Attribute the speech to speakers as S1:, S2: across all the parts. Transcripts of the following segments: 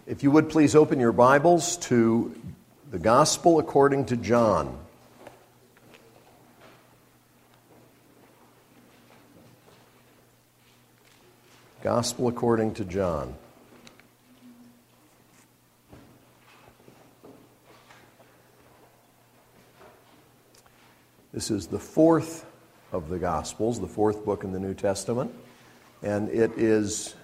S1: If you would please open your Bibles to the Gospel according to John. Gospel according to John. This is the fourth of the Gospels, the fourth book in the New Testament, and it is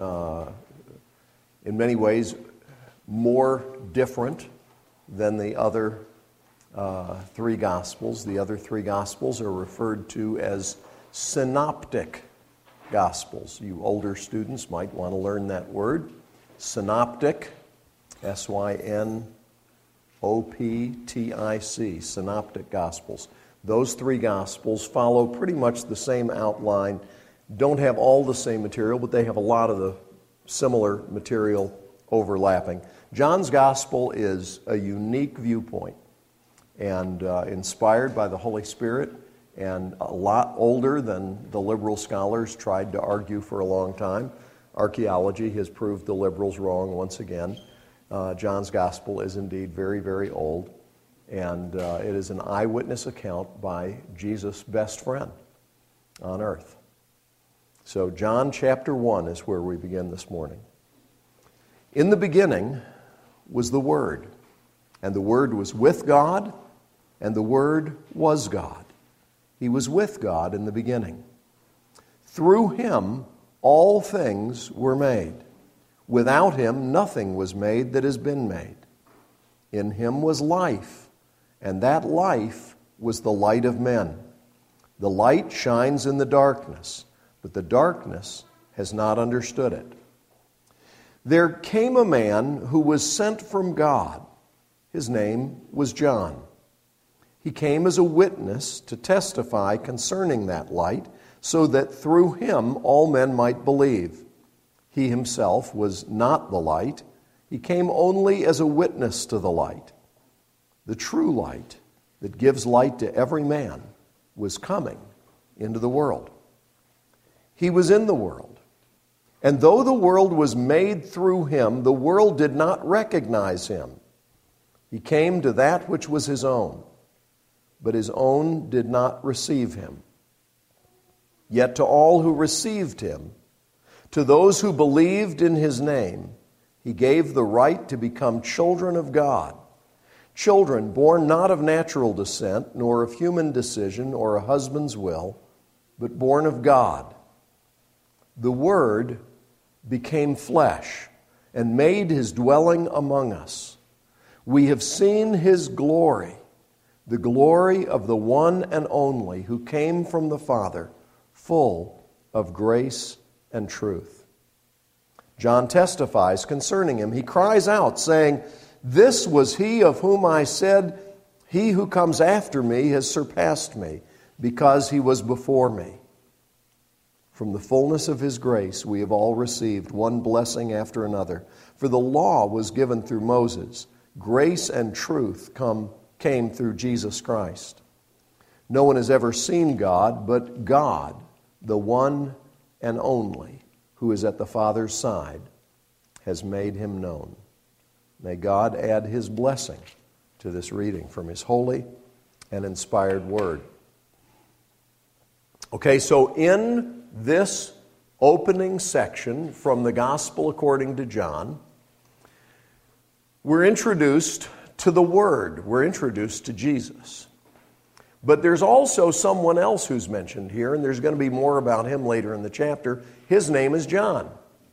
S1: in many ways more different than the other three Gospels. The other three Gospels are referred to as synoptic Gospels. You older students might want to learn that word. Synoptic, S-Y-N-O-P-T-I-C, synoptic Gospels. Those three Gospels follow pretty much the same outline, don't have all the same material, but they have a lot of the similar material overlapping. John's Gospel is a unique viewpoint and inspired by the Holy Spirit and a lot older than the liberal scholars tried to argue for a long time. Archaeology has proved the liberals wrong once again. John's Gospel is indeed very, very old, and it is an eyewitness account by Jesus' best friend on earth. So John chapter 1 is where we begin this morning. In the beginning was the Word, and the Word was with God, and the Word was God. He was with God in the beginning. Through Him all things were made. Without Him nothing was made that has been made. In Him was life, and that life was the light of men. The light shines in the darkness, but the darkness has not understood it. There came a man who was sent from God. His name was John. He came as a witness to testify concerning that light, so that through him all men might believe. He himself was not the light. He came only as a witness to the light. The true light that gives light to every man was coming into the world. He was in the world, and though the world was made through him, the world did not recognize him. He came to that which was his own, but his own did not receive him. Yet to all who received him, to those who believed in his name, he gave the right to become children of God. Children born not of natural descent, nor of human decision or a husband's will, but born of God. The Word became flesh and made his dwelling among us. We have seen his glory, the glory of the one and only who came from the Father, full of grace and truth. John testifies concerning him. He cries out, saying, "This was he of whom I said, 'He who comes after me has surpassed me, because he was before me.' From the fullness of his grace we have all received one blessing after another. For the law was given through Moses. Grace and truth came through Jesus Christ. No one has ever seen God, but God, the one and only, who is at the Father's side, has made him known." May God add his blessing to this reading from his holy and inspired word. Okay, so in this opening section from the Gospel according to John, we're introduced to the Word. We're introduced to Jesus. But there's also someone else who's mentioned here, and there's going to be more about him later in the chapter. His name is John.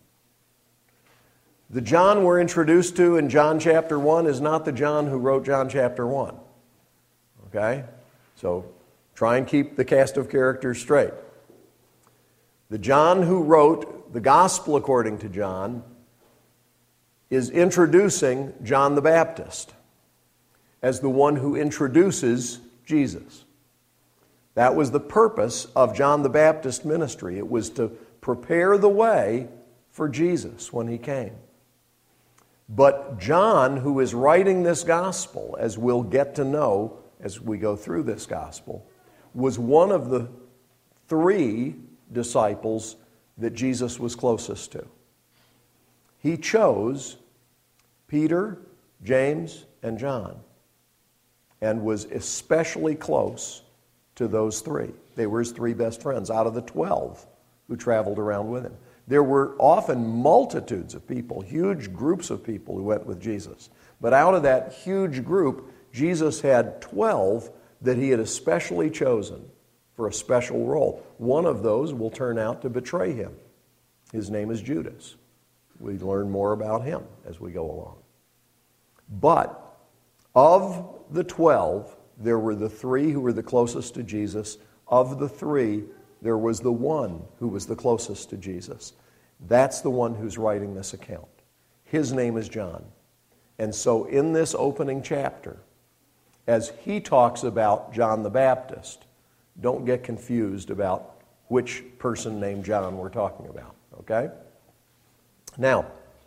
S1: The John we're introduced to in John chapter 1 is not the John who wrote John chapter 1. Okay? So try and keep the cast of characters straight. The John who wrote the Gospel according to John is introducing John the Baptist as the one who introduces Jesus. That was the purpose of John the Baptist's ministry. It was to prepare the way for Jesus when he came. But John, who is writing this gospel, as we'll get to know as we go through this gospel, was one of the three disciples that Jesus was closest to. He chose Peter, James, and John, and was especially close to those three. They were his three best friends out of the 12 who traveled around with him. There were often multitudes of people, huge groups of people who went with Jesus. But out of that huge group, Jesus had 12 that he had especially chosen for a special role. One of those will turn out to betray him. His name is Judas. We learn more about him as we go along. But of the 12, there were the three who were the closest to Jesus. Of the three, there was the one who was the closest to Jesus. That's the one who's writing this account. His name is John. And so in this opening chapter, as he talks about John the Baptist, don't get confused about which person named John we're talking about, okay? Now,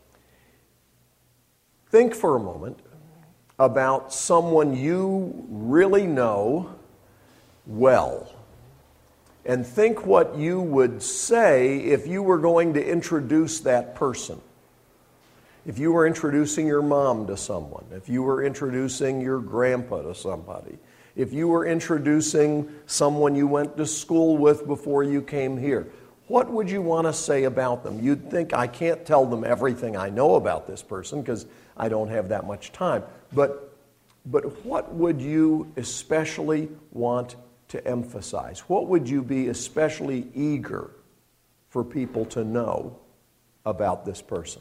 S1: think for a moment about someone you really know well. And think what you would say if you were going to introduce that person. If you were introducing your mom to someone, if you were introducing your grandpa to somebody, if you were introducing someone you went to school with before you came here, what would you want to say about them? You'd think, I can't tell them everything I know about this person because I don't have that much time. But what would you especially want to emphasize? What would you be especially eager for people to know about this person?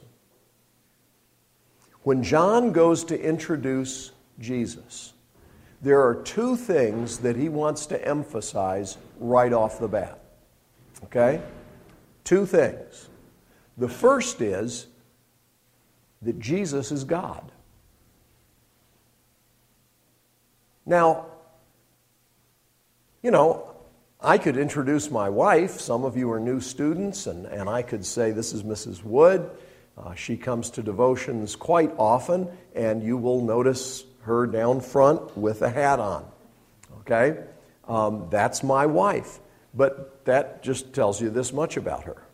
S1: When John goes to introduce Jesus, there are two things that he wants to emphasize right off the bat. Okay? Two things. The first is that Jesus is God. Now, I could introduce my wife. Some of you are new students, and I could say, this is Mrs. Wood. She comes to devotions quite often, and you will notice her down front with a hat on. Okay? That's my wife. But that just tells you this much about her.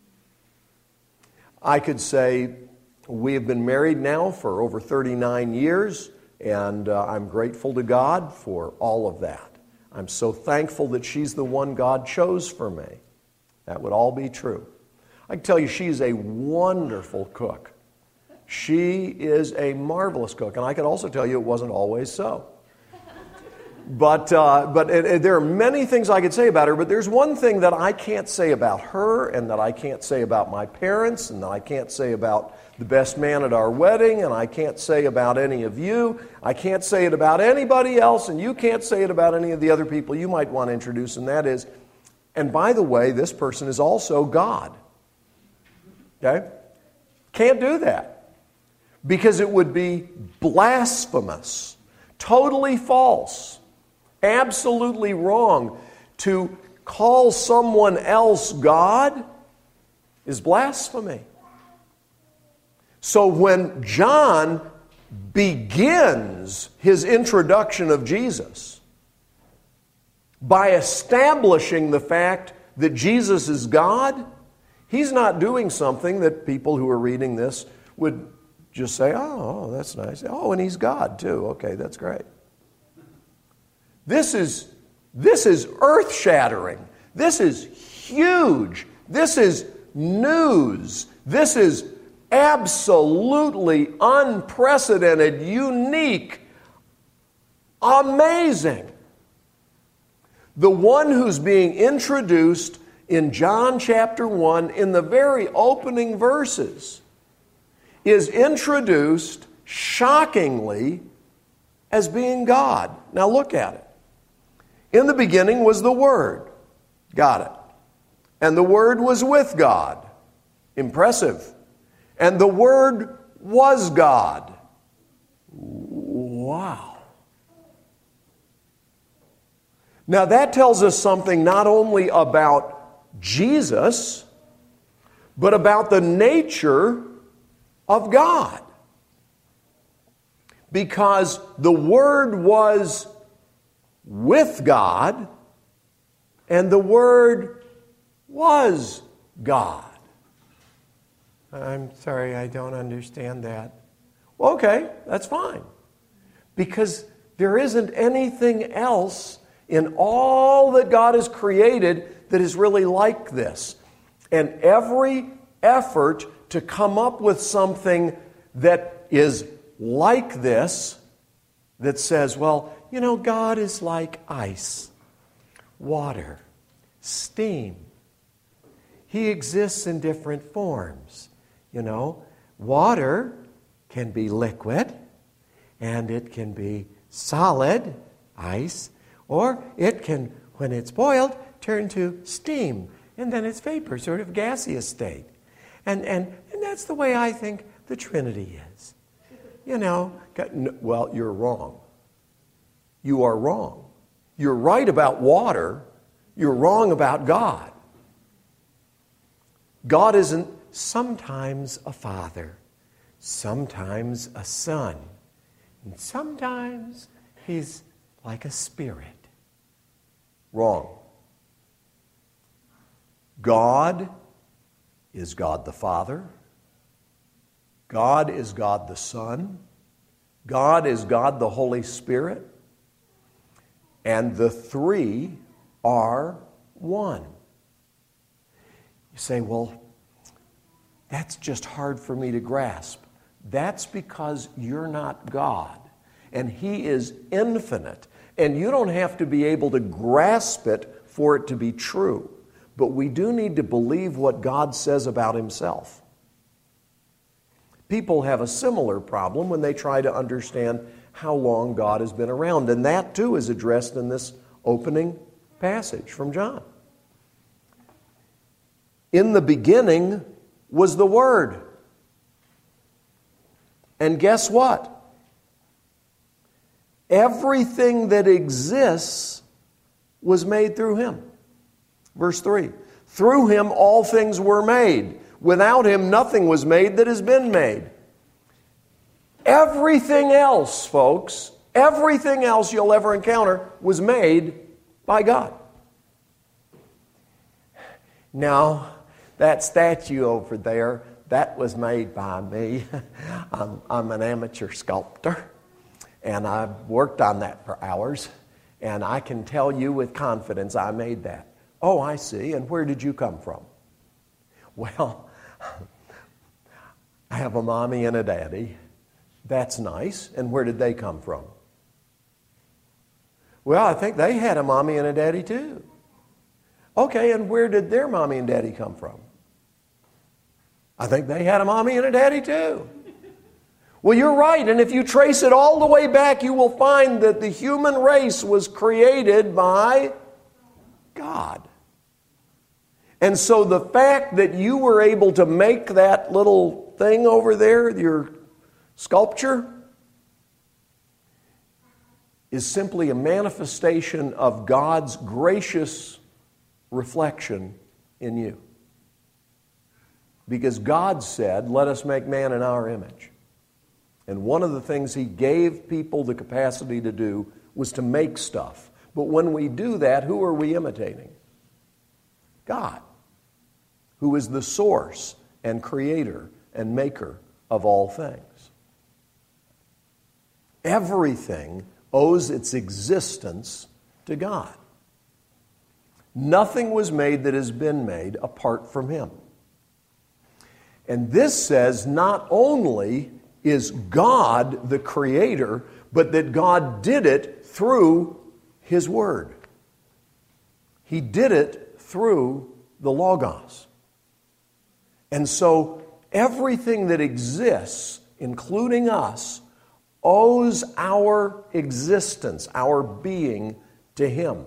S1: I could say, we have been married now for over 39 years, and I'm grateful to God for all of that. I'm so thankful that she's the one God chose for me. That would all be true. I can tell you she's a wonderful cook. She is a marvelous cook. And I can also tell you it wasn't always so. But there are many things I could say about her, but there's one thing that I can't say about her, and that I can't say about my parents, and that I can't say about the best man at our wedding, and I can't say about any of you. I can't say it about anybody else, and you can't say it about any of the other people you might want to introduce, and that is, and by the way, this person is also God. Okay? Can't do that. Because it would be blasphemous, totally false, absolutely wrong. To call someone else God is blasphemy. So when John begins his introduction of Jesus by establishing the fact that Jesus is God, he's not doing something that people who are reading this would just say, oh, that's nice. Oh, and he's God too. Okay, that's great. This is earth-shattering. This is huge. This is news. This is absolutely unprecedented, unique, amazing. The one who's being introduced in John chapter 1 in the very opening verses is introduced shockingly as being God. Now look at it. In the beginning was the Word. Got it. And the Word was with God. Impressive. And the Word was God. Wow. Now that tells us something not only about Jesus, but about the nature of God. Because the Word was with God, and the Word was God. I'm sorry, I don't understand that. Okay, that's fine. Because there isn't anything else in all that God has created that is really like this. And every effort to come up with something that is like this, that says, well, you know, God is like ice, water, steam. He exists in different forms. You know, water can be liquid, and it can be solid, ice, or it can, when it's boiled, turn to steam, and then it's vapor, sort of gaseous state. And that's the way I think the Trinity is. You know, well, you're wrong. You are wrong. You're right about water. You're wrong about God. God isn't sometimes a father, sometimes a son, and sometimes he's like a spirit. Wrong. God is God the Father. God is God the Son. God is God the Holy Spirit. And the three are one. You say, well, that's just hard for me to grasp. That's because you're not God. And He is infinite. And you don't have to be able to grasp it for it to be true. But we do need to believe what God says about Himself. People have a similar problem when they try to understand how long God has been around. And that too is addressed in this opening passage from John. In the beginning was the Word. And guess what? Everything that exists was made through Him. Verse 3. Through Him all things were made. Without Him nothing was made that has been made. Everything else, folks, everything else you'll ever encounter was made by God. Now, that statue over there, that was made by me. I'm an amateur sculptor, and I've worked on that for hours, and I can tell you with confidence I made that. Oh, I see. And where did you come from? Well, I have a mommy and a daddy. That's nice. And where did they come from? Well, I think they had a mommy and a daddy too. Okay, and where did their mommy and daddy come from? I think they had a mommy and a daddy too. Well, you're right. And if you trace it all the way back, you will find that the human race was created by God. And so the fact that you were able to make that little thing over there, your sculpture, is simply a manifestation of God's gracious reflection in you. Because God said, let us make man in our image. And one of the things He gave people the capacity to do was to make stuff. But when we do that, who are we imitating? God, who is the source and creator and maker of all things. Everything owes its existence to God. Nothing was made that has been made apart from Him. And this says not only is God the creator, but that God did it through His Word. He did it through the Logos. And so everything that exists, including us, owes our existence, our being, to Him.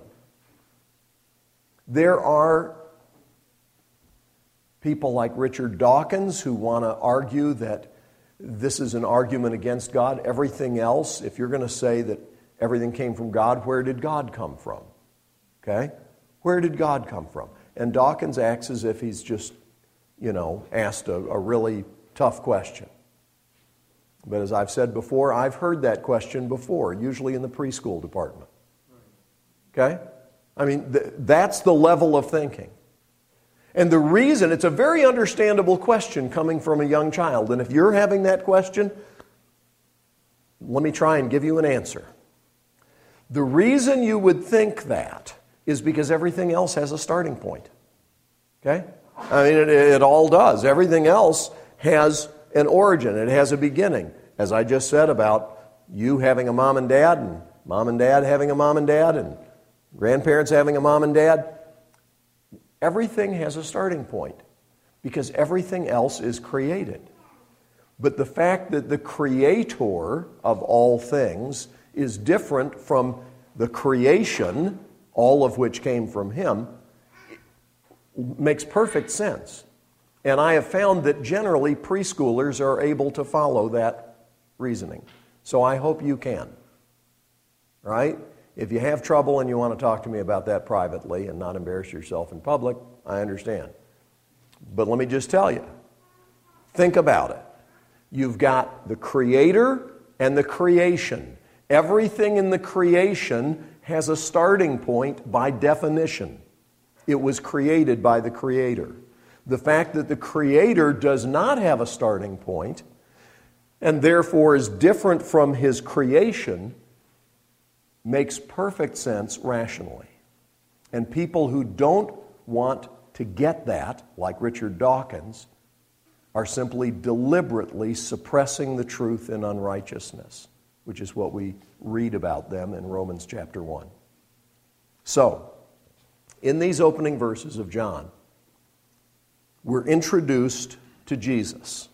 S1: There are people like Richard Dawkins who want to argue that this is an argument against God. Everything else, if you're going to say that everything came from God, where did God come from? Okay? Where did God come from? And Dawkins acts as if he's just, asked a really tough question. But as I've said before, I've heard that question before, usually in the preschool department. Okay? I mean, that's the level of thinking. And the reason, it's a very understandable question coming from a young child. And if you're having that question, Let me try and give you an answer. The reason you would think that is because everything else has a starting point. Okay? I mean, it all does. Everything else has an origin. It has a beginning. As I just said about you having a mom and dad having a mom and dad, and grandparents having a mom and dad. Everything has a starting point because everything else is created. But the fact that the creator of all things is different from the creation, all of which came from him, makes perfect sense. And I have found that generally preschoolers are able to follow that reasoning. So I hope you can. Right? If you have trouble and you want to talk to me about that privately and not embarrass yourself in public, I understand. But let me just tell you, think about it. You've got the creator and the creation. Everything in the creation has a starting point by definition. It was created by the creator. The fact that the creator does not have a starting point and therefore is different from his creation makes perfect sense rationally. And people who don't want to get that, like Richard Dawkins, are simply deliberately suppressing the truth in unrighteousness, which is what we read about them in Romans chapter 1. So, in these opening verses of John, we're introduced to Jesus.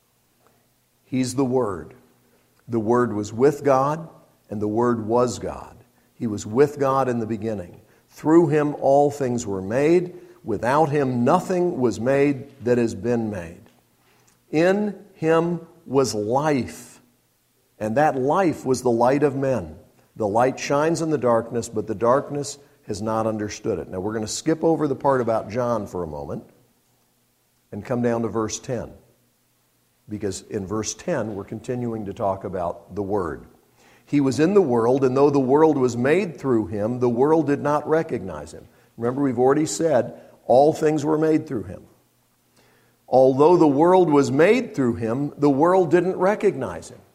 S1: He's the Word. The Word was with God, and the Word was God. He was with God in the beginning. Through him all things were made. Without him nothing was made that has been made. In him was life, and that life was the light of men. The light shines in the darkness, but the darkness has not understood it. Now we're going to skip over the part about John for a moment and come down to verse 10. Because in verse 10 we're continuing to talk about the Word. He was in the world, and though the world was made through him, the world did not recognize him. Remember, we've already said all things were made through him. Although the world was made through him, the world didn't recognize him.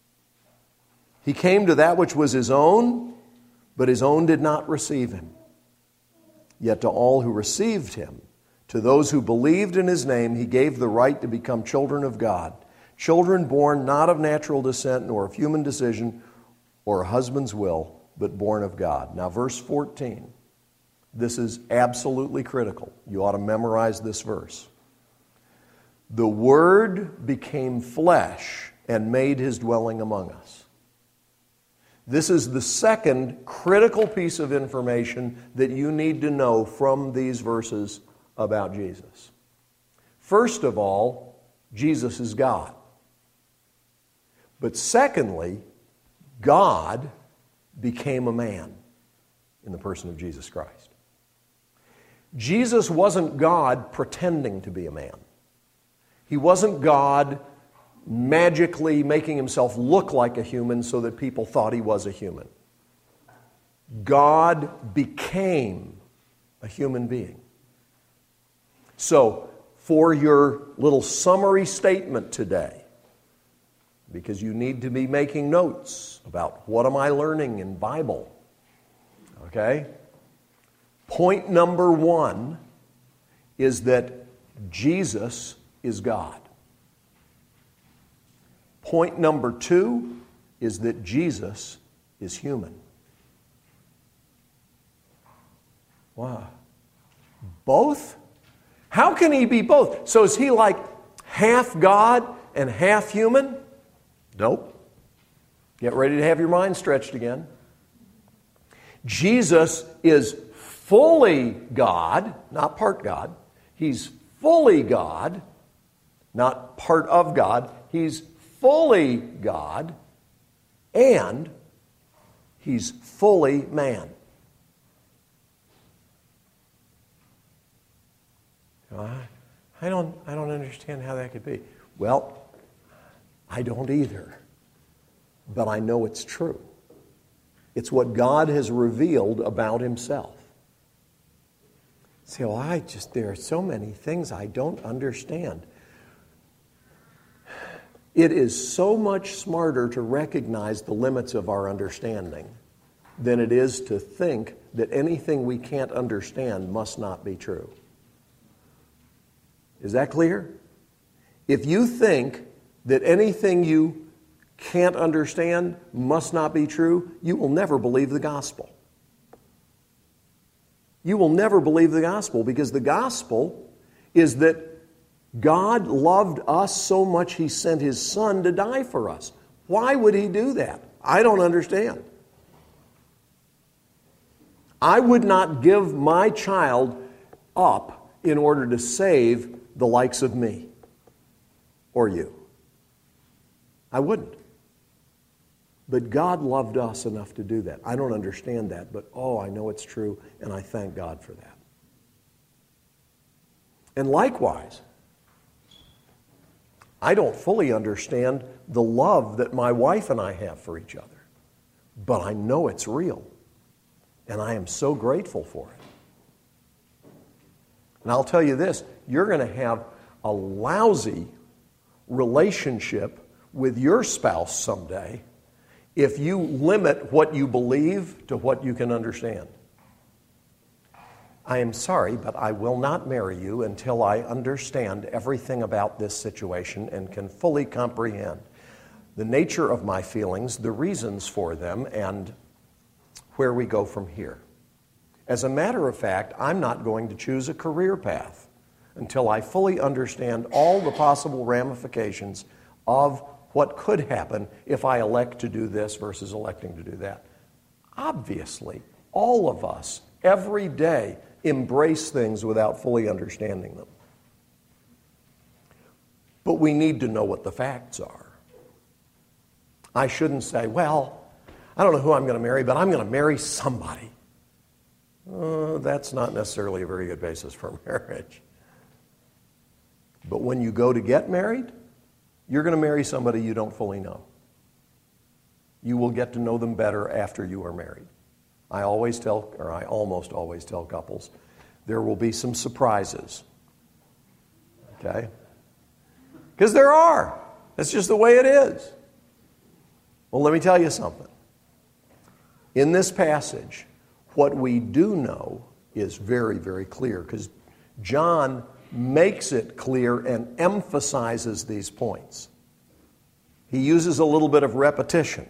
S1: He came to that which was his own, but his own did not receive him. Yet to all who received him, to those who believed in his name, he gave the right to become children of God. Children born not of natural descent, nor of human decision, or a husband's will, but born of God. Now, verse 14. This is absolutely critical. You ought to memorize this verse. The Word became flesh and made his dwelling among us. This is the second critical piece of information that you need to know from these verses about Jesus. First of all, Jesus is God. But secondly, God became a man in the person of Jesus Christ. Jesus wasn't God pretending to be a man. He wasn't God magically making himself look like a human so that people thought he was a human. God became a human being. So, for your little summary statement today, because you need to be making notes about what am I learning in Bible, okay? Point number 1 is that Jesus is God. Point number 2 is that Jesus is human. Wow. Both? How can he be both? So is he like half God and half human? Nope. Get ready to have your mind stretched again. Jesus is fully God, not part God. He's fully God, not part of God. He's fully God, and he's fully man. I don't understand how that could be. Well, I don't either. But I know it's true. It's what God has revealed about himself. Say, well, there are so many things I don't understand. It is so much smarter to recognize the limits of our understanding than it is to think that anything we can't understand must not be true. Is that clear? If you think that anything you can't understand must not be true, you will never believe the gospel. You will never believe the gospel, because the gospel is that God loved us so much He sent His Son to die for us. Why would He do that? I don't understand. I would not give my child up in order to save the likes of me or you. I wouldn't. But God loved us enough to do that. I don't understand that, but I know it's true, and I thank God for that. And likewise, I don't fully understand the love that my wife and I have for each other, but I know it's real, and I am so grateful for it. And I'll tell you this, you're going to have a lousy relationship with your spouse someday if you limit what you believe to what you can understand. I am sorry, but I will not marry you until I understand everything about this situation and can fully comprehend the nature of my feelings, the reasons for them, and where we go from here. As a matter of fact, I'm not going to choose a career path until I fully understand all the possible ramifications of what could happen if I elect to do this versus electing to do that. Obviously, all of us, every day, embrace things without fully understanding them. But we need to know what the facts are. I shouldn't say, well, I don't know who I'm going to marry, but I'm going to marry somebody. That's not necessarily a very good basis for marriage. But when you go to get married, you're going to marry somebody you don't fully know. You will get to know them better after you are married. I almost always tell couples, there will be some surprises. Okay? Because there are. That's just the way it is. Well, let me tell you something. In this passage, what we do know is very, very clear, because John makes it clear and emphasizes these points. He uses a little bit of repetition.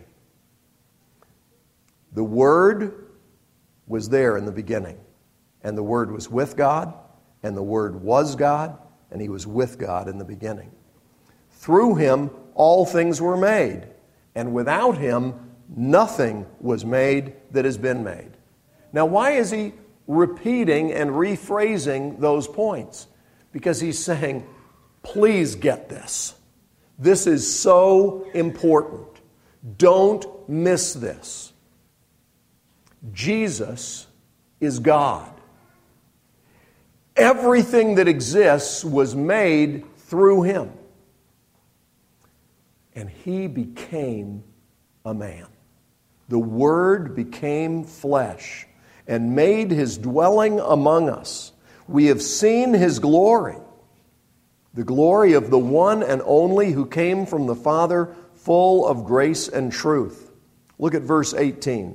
S1: The Word was there in the beginning, and the Word was with God, and the Word was God, and He was with God in the beginning. Through Him, all things were made, and without Him, nothing was made that has been made. Now, why is he repeating and rephrasing those points? Because he's saying, please get this. This is so important. Don't miss this. Jesus is God. Everything that exists was made through Him. And He became a man. The Word became flesh and made His dwelling among us. We have seen His glory, the glory of the one and only who came from the Father, full of grace and truth. Look at verse 18.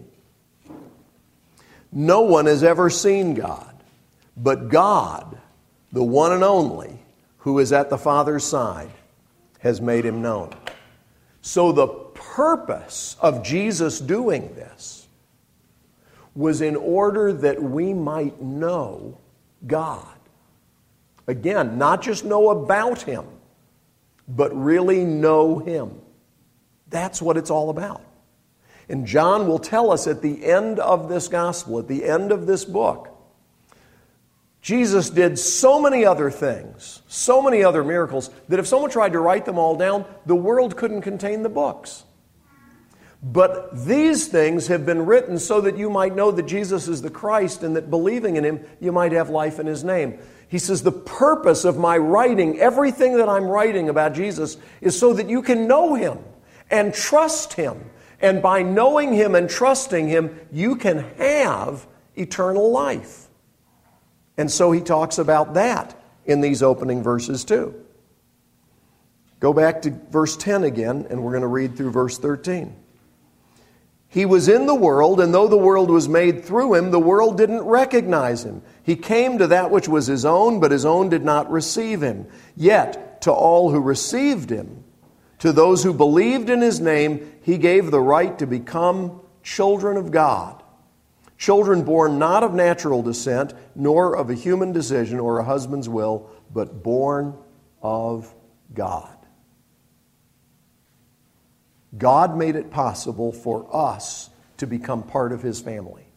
S1: No one has ever seen God, but God, the one and only, who is at the Father's side, has made Him known. So the purpose of Jesus doing this was in order that we might know God. Again, not just know about Him, but really know Him. That's what it's all about. And John will tell us at the end of this gospel, at the end of this book, Jesus did so many other things, so many other miracles, that if someone tried to write them all down, the world couldn't contain the books. But these things have been written so that you might know that Jesus is the Christ, and that believing in Him, you might have life in His name. He says, the purpose of my writing, everything that I'm writing about Jesus, is so that you can know Him and trust Him. And by knowing Him and trusting Him, you can have eternal life. And so he talks about that in these opening verses too. Go back to verse 10 again, and we're going to read through verse 13. He was in the world, and though the world was made through him, the world didn't recognize him. He came to that which was his own, but his own did not receive him. Yet, to all who received him, to those who believed in his name, he gave the right to become children of God. Children born not of natural descent, nor of a human decision or a husband's will, but born of God. God made it possible for us to become part of his family.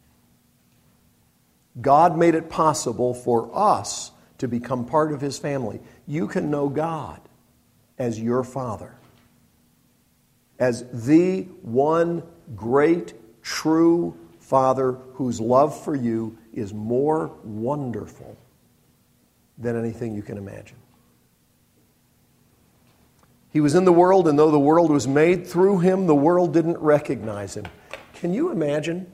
S1: God made it possible for us to become part of his family. You can know God as your Father, as the one great, true Father whose love for you is more wonderful than anything you can imagine. He was in the world, and though the world was made through him, the world didn't recognize him. Can you imagine?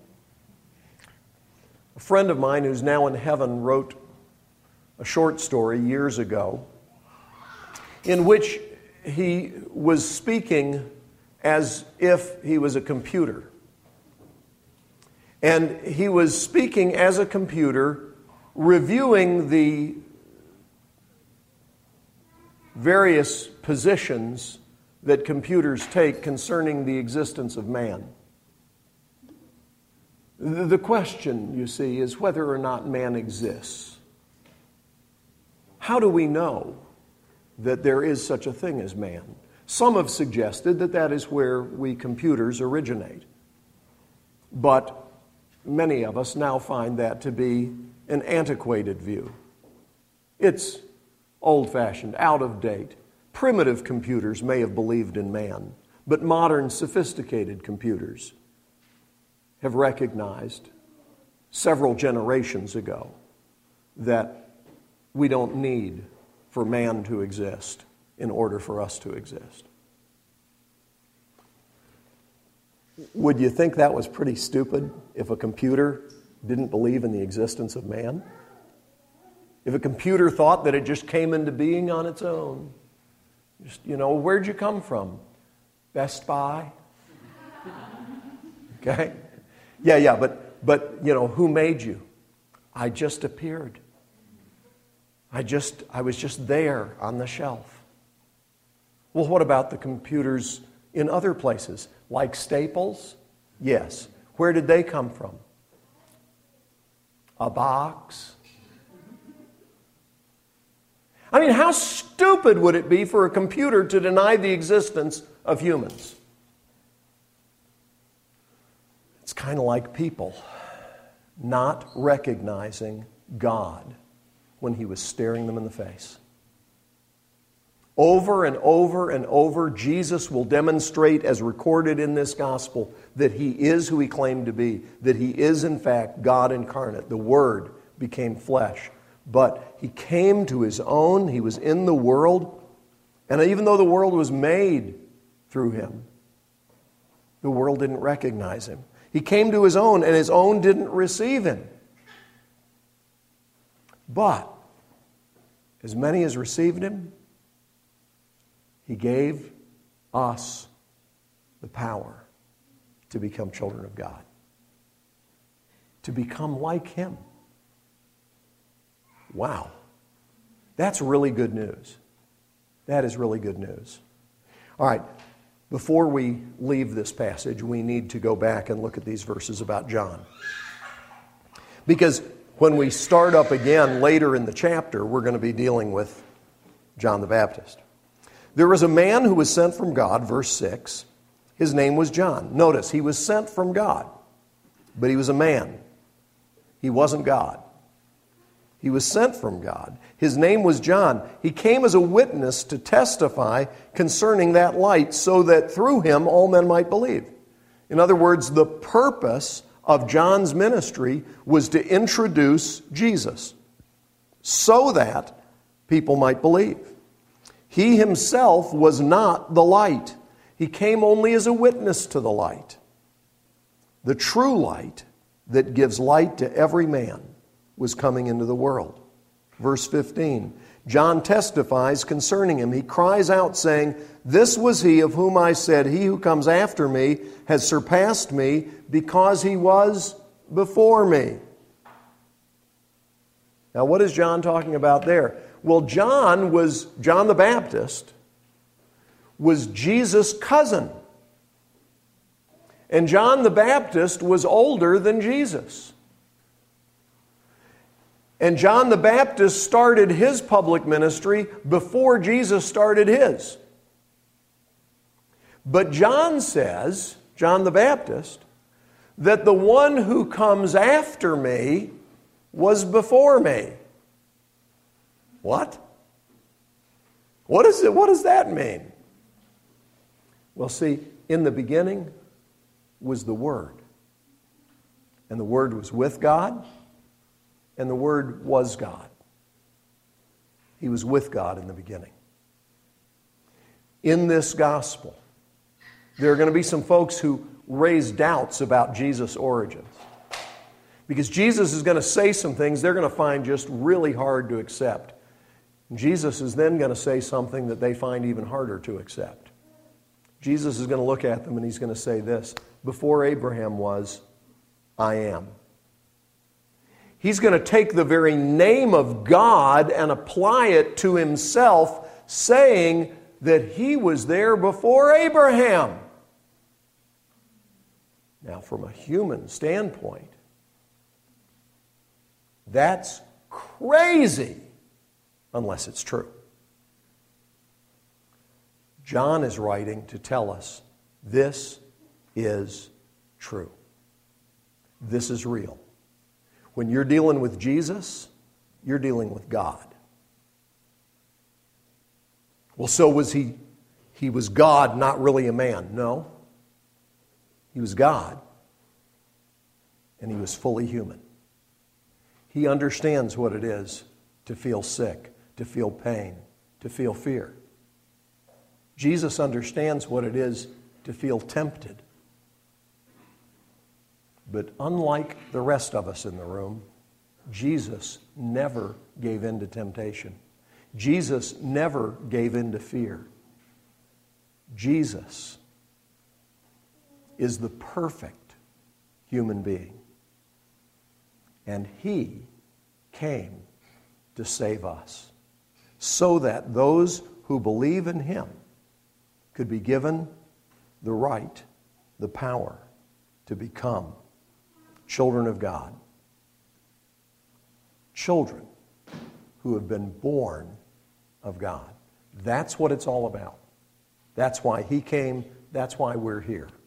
S1: A friend of mine who's now in heaven wrote a short story years ago in which he was speaking as if he was a computer. And he was speaking as a computer, reviewing the various positions that computers take concerning the existence of man. The question, you see, is whether or not man exists. How do we know that there is such a thing as man? Some have suggested that that is where we computers originate. But many of us now find that to be an antiquated view. It's old-fashioned, out of date. Primitive computers may have believed in man, but modern, sophisticated computers have recognized several generations ago that we don't need for man to exist in order for us to exist. Would you think that was pretty stupid if a computer didn't believe in the existence of man? If a computer thought that it just came into being on its own? Just, where'd you come from? Best Buy? Okay? Yeah, but who made you? I just appeared. I was just there on the shelf. Well, what about the computers in other places? Like Staples? Yes. Where did they come from? A box? I mean, how stupid would it be for a computer to deny the existence of humans? It's kind of like people not recognizing God when he was staring them in the face. Over and over and over, Jesus will demonstrate, as recorded in this gospel, that he is who he claimed to be, that he is, in fact, God incarnate. The Word became flesh. But he came to his own, he was in the world, and even though the world was made through him, the world didn't recognize him. He came to his own, and his own didn't receive him. But as many as received him, he gave us the power to become children of God, to become like him. Wow. That's really good news. That is really good news. All right, before we leave this passage, we need to go back and look at these verses about John. Because when we start up again later in the chapter, we're going to be dealing with John the Baptist. There was a man who was sent from God, verse 6. His name was John. Notice, he was sent from God, but he was a man. He wasn't God. He was sent from God. His name was John. He came as a witness to testify concerning that light so that through him all men might believe. In other words, the purpose of John's ministry was to introduce Jesus so that people might believe. He himself was not the light. He came only as a witness to the light. The true light that gives light to every man was coming into the world. Verse 15, John testifies concerning him. He cries out saying, "This was he of whom I said, he who comes after me has surpassed me because he was before me." Now, what is John talking about there? Well, John the Baptist was Jesus' cousin. And John the Baptist was older than Jesus. And John the Baptist started his public ministry before Jesus started his. But John says, John the Baptist, that the one who comes after me was before me. What? What does that mean? Well, see, in the beginning was the Word. And the Word was with God, and the Word was God. He was with God in the beginning. In this gospel, there are going to be some folks who raise doubts about Jesus' origins. Because Jesus is going to say some things they're going to find just really hard to accept. Jesus is then going to say something that they find even harder to accept. Jesus is going to look at them and he's going to say this: "Before Abraham was, I am." He's going to take the very name of God and apply it to himself, saying that he was there before Abraham. Now, from a human standpoint, that's crazy, unless it's true. John is writing to tell us this is true. This is real. When you're dealing with Jesus, you're dealing with God. Well, so was he? He was God, not really a man. No. He was God, and he was fully human. He understands what it is to feel sick, to feel pain, to feel fear. Jesus understands what it is to feel tempted. But unlike the rest of us in the room, Jesus never gave in to temptation. Jesus never gave in to fear. Jesus is the perfect human being. And he came to save us so that those who believe in him could be given the right, the power to become children of God. Children who have been born of God. That's what it's all about. That's why he came. That's why we're here.